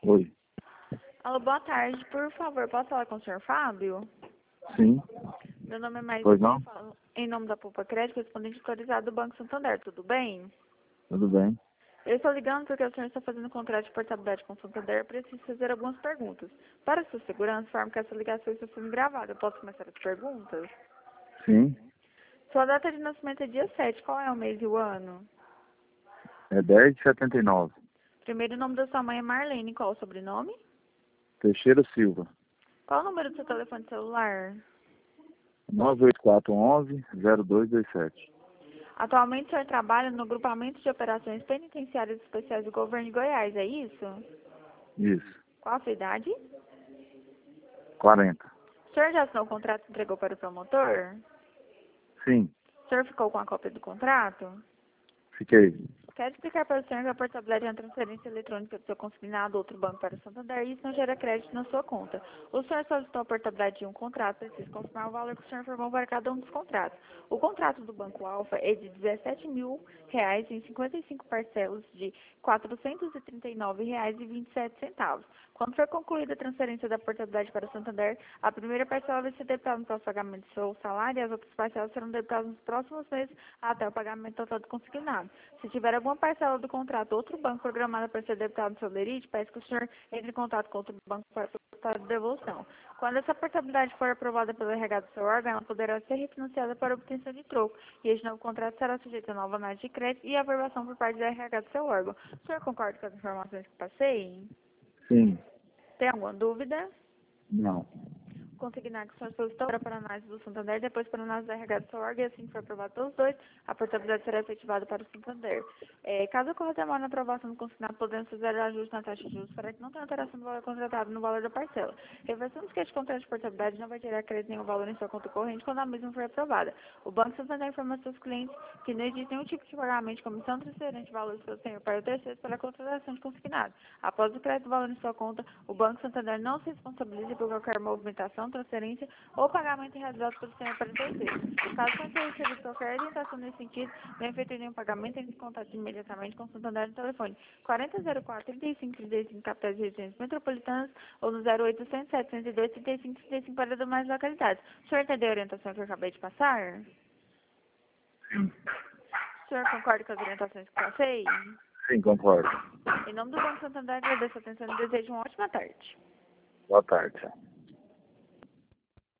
Oi. Alô, boa tarde. Por favor, posso falar com o senhor Fábio? Sim. Meu nome é Maísa, Pois não? eu falo em nome da Poupa Crédito, correspondente autorizado do Banco Santander, tudo bem? Tudo bem? Eu estou ligando porque o senhor está fazendo contrato de portabilidade com o Santander e preciso fazer algumas perguntas. Para sua segurança, informo que essa ligação está sendo gravada. Eu posso começar as perguntas? Sim. Sua data de nascimento é dia 7. Qual é o mês e o ano? É 10 de 79. Primeiro nome da sua mãe é Marlene. Qual o sobrenome? Teixeira Silva. Qual o número do seu telefone celular? 98411-0227. Atualmente o senhor trabalha no grupamento de operações penitenciárias especiais do governo de Goiás, é isso? Isso. Qual a sua idade? 40. O senhor já assinou o contrato e entregou para o promotor? Sim. O senhor ficou com a cópia do contrato? Fiquei. Quero explicar para o senhor que a portabilidade é uma transferência eletrônica do seu consignado a outro banco para o Santander e isso não gera crédito na sua conta. O senhor solicitou a portabilidade de um contrato, precisa confirmar o valor que o senhor informou para cada um dos contratos. O contrato do Banco Alfa é de R$17.000 em 55 parcelas de R$439,27. Quando for concluída a transferência da portabilidade para o Santander, a primeira parcela vai ser debitada no próximo pagamento do seu salário e as outras parcelas serão debitadas nos próximos meses até o pagamento total do consignado. Se tiver alguma parcela do contrato ou outro banco programada para ser debitado no seu lerite, peço que o senhor entre em contato com outro banco para solicitar a devolução. Quando essa portabilidade for aprovada pelo RH do seu órgão, ela poderá ser refinanciada para obtenção de troco, e este novo contrato será sujeito a nova análise de crédito e aprovação por parte do RH do seu órgão. O senhor concorda com as informações que passei? Sim. Tem alguma dúvida? Não. Consignar que o senhor solicitou para a análise do Santander, depois para a análise da RH do seu órgão, e assim que for aprovado pelos dois, a portabilidade será efetivada para o Santander. Caso ocorra demora na aprovação do consignado, podemos fazer ajuste na taxa de juros para que não tenha alteração do valor contratado no valor da parcela. Reversamos que este contrato de portabilidade não vai gerar crédito nenhum valor em sua conta corrente quando a mesma for aprovada. O Banco Santander informa aos seus clientes que não existe nenhum tipo de pagamento de comissão transferente de valores pelo senhor para o terceiro para a contratação de consignado. Após o crédito do valor em sua conta, o Banco Santander não se responsabiliza por qualquer movimentação, transferência ou pagamento realizado pelo senhor para terceiro. Caso tenha recebido qualquer orientação nesse sentido, não efetue nenhum pagamento, entre em contato imediatamente com o Santander no telefone 4004-3535, capitais e regiões metropolitanas, ou no 0800-702-3535 para demais localidades. O senhor entendeu a orientação que eu acabei de passar? Sim. O senhor concorda com as orientações que passei? Sim, concordo. Em nome do Banco Santander, agradeço a atenção e desejo uma ótima tarde. Boa tarde.